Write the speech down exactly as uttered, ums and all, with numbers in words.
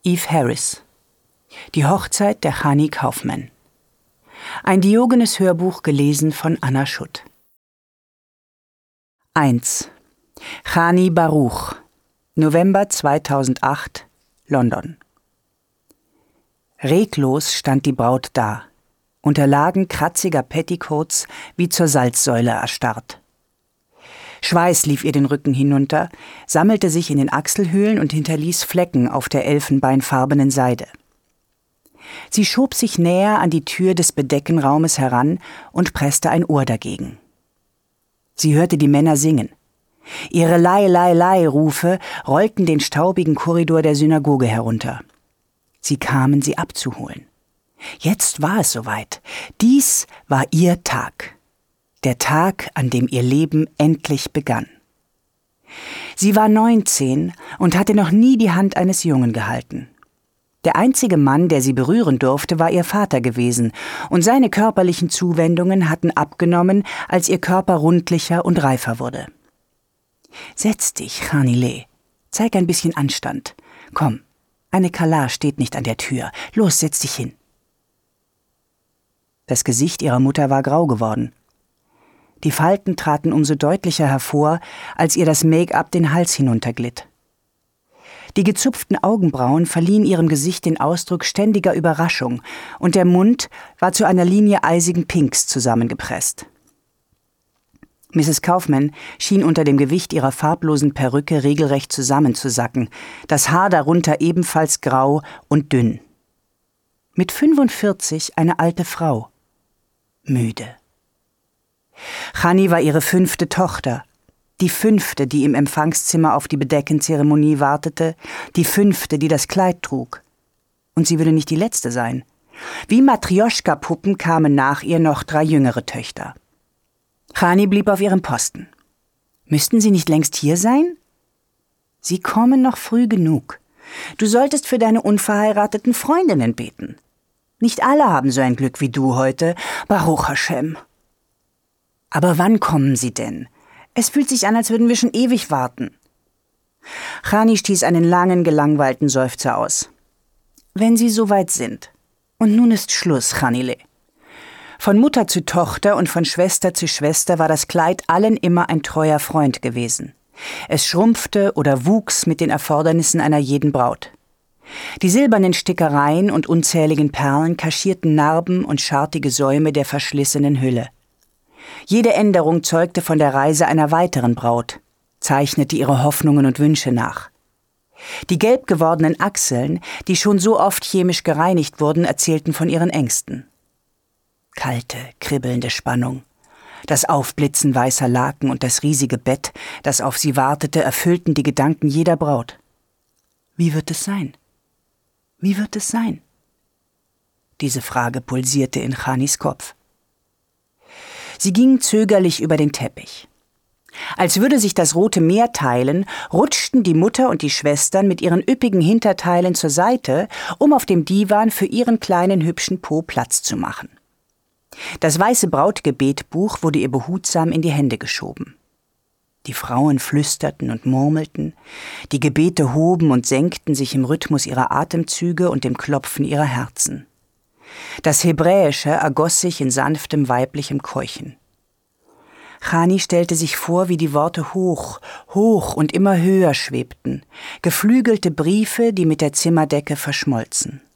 Eve Harris. Die Hochzeit der Chani Kaufman. Ein Diogenes-Hörbuch gelesen von Anna Schutt. eins. Chani Baruch. November zweitausendacht, London. Reglos stand die Braut da, unter Lagen kratziger Petticoats wie zur Salzsäule erstarrt. Schweiß lief ihr den Rücken hinunter, sammelte sich in den Achselhöhlen und hinterließ Flecken auf der elfenbeinfarbenen Seide. Sie schob sich näher an die Tür des Bedeckenraumes heran und presste ein Ohr dagegen. Sie hörte die Männer singen. Ihre Lei-Lei-Lei-Rufe rollten den staubigen Korridor der Synagoge herunter. Sie kamen, sie abzuholen. Jetzt war es soweit. Dies war ihr Tag. Der Tag, an dem ihr Leben endlich begann. Sie war neunzehn und hatte noch nie die Hand eines Jungen gehalten. Der einzige Mann, der sie berühren durfte, war ihr Vater gewesen, und seine körperlichen Zuwendungen hatten abgenommen, als ihr Körper rundlicher und reifer wurde. »Setz dich, Chanile. Zeig ein bisschen Anstand. Komm, eine Kala steht nicht an der Tür. Los, setz dich hin.« Das Gesicht ihrer Mutter war grau geworden. Die Falten traten umso deutlicher hervor, als ihr das Make-up den Hals hinunterglitt. Die gezupften Augenbrauen verliehen ihrem Gesicht den Ausdruck ständiger Überraschung, und der Mund war zu einer Linie eisigen Pinks zusammengepresst. Misses Kaufman schien unter dem Gewicht ihrer farblosen Perücke regelrecht zusammenzusacken, das Haar darunter ebenfalls grau und dünn. Mit fünfundvierzig eine alte Frau. Müde. Chani war ihre fünfte Tochter, die fünfte, die im Empfangszimmer auf die Bedeckenzeremonie wartete, die fünfte, die das Kleid trug. Und sie würde nicht die letzte sein. Wie Matrjoschka-Puppen kamen nach ihr noch drei jüngere Töchter. Chani blieb auf ihrem Posten. Müssten sie nicht längst hier sein? Sie kommen noch früh genug. Du solltest für deine unverheirateten Freundinnen beten. Nicht alle haben so ein Glück wie du heute, Baruch Hashem. Aber wann kommen sie denn? Es fühlt sich an, als würden wir schon ewig warten. Chani stieß einen langen, gelangweilten Seufzer aus. Wenn sie soweit sind. Und nun ist Schluss, Chanile. Von Mutter zu Tochter und von Schwester zu Schwester war das Kleid allen immer ein treuer Freund gewesen. Es schrumpfte oder wuchs mit den Erfordernissen einer jeden Braut. Die silbernen Stickereien und unzähligen Perlen kaschierten Narben und schartige Säume der verschlissenen Hülle. Jede Änderung zeugte von der Reise einer weiteren Braut, zeichnete ihre Hoffnungen und Wünsche nach. Die gelb gewordenen Achseln, die schon so oft chemisch gereinigt wurden, erzählten von ihren Ängsten. Kalte, kribbelnde Spannung. Das Aufblitzen weißer Laken und das riesige Bett, das auf sie wartete, erfüllten die Gedanken jeder Braut. Wie wird es sein? Wie wird es sein? Diese Frage pulsierte in Chanis Kopf. Sie ging zögerlich über den Teppich. Als würde sich das Rote Meer teilen, rutschten die Mutter und die Schwestern mit ihren üppigen Hinterteilen zur Seite, um auf dem Divan für ihren kleinen hübschen Po Platz zu machen. Das weiße Brautgebetbuch wurde ihr behutsam in die Hände geschoben. Die Frauen flüsterten und murmelten, die Gebete hoben und senkten sich im Rhythmus ihrer Atemzüge und dem Klopfen ihrer Herzen. Das Hebräische ergoss sich in sanftem weiblichem Keuchen. Chani stellte sich vor, wie die Worte hoch, hoch und immer höher schwebten, geflügelte Briefe, die mit der Zimmerdecke verschmolzen.